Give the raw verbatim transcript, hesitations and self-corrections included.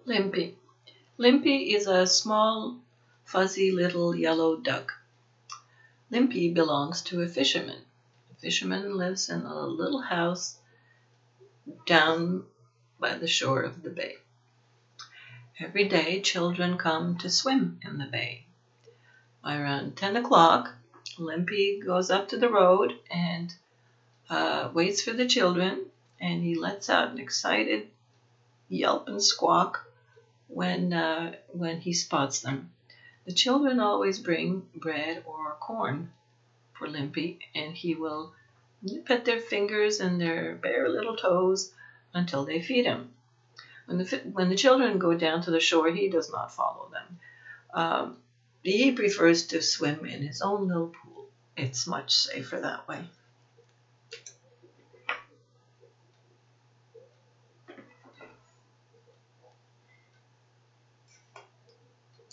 Limpy. Limpy is a small, fuzzy little yellow duck. Limpy belongs to a fisherman. The fisherman lives in a little house down by the shore of the bay. Every day, children come to swim in the bay. Around ten o'clock, Limpy goes up to the road and uh, waits for the children, and he lets out an excited yelp and squawk when uh, when he spots them. The children always bring bread or corn for Limpy, and he will nip at their fingers and their bare little toes until they feed him. When the when the children go down to the shore, he does not follow them. Um, he prefers to swim in his own little pool. It's much safer that way.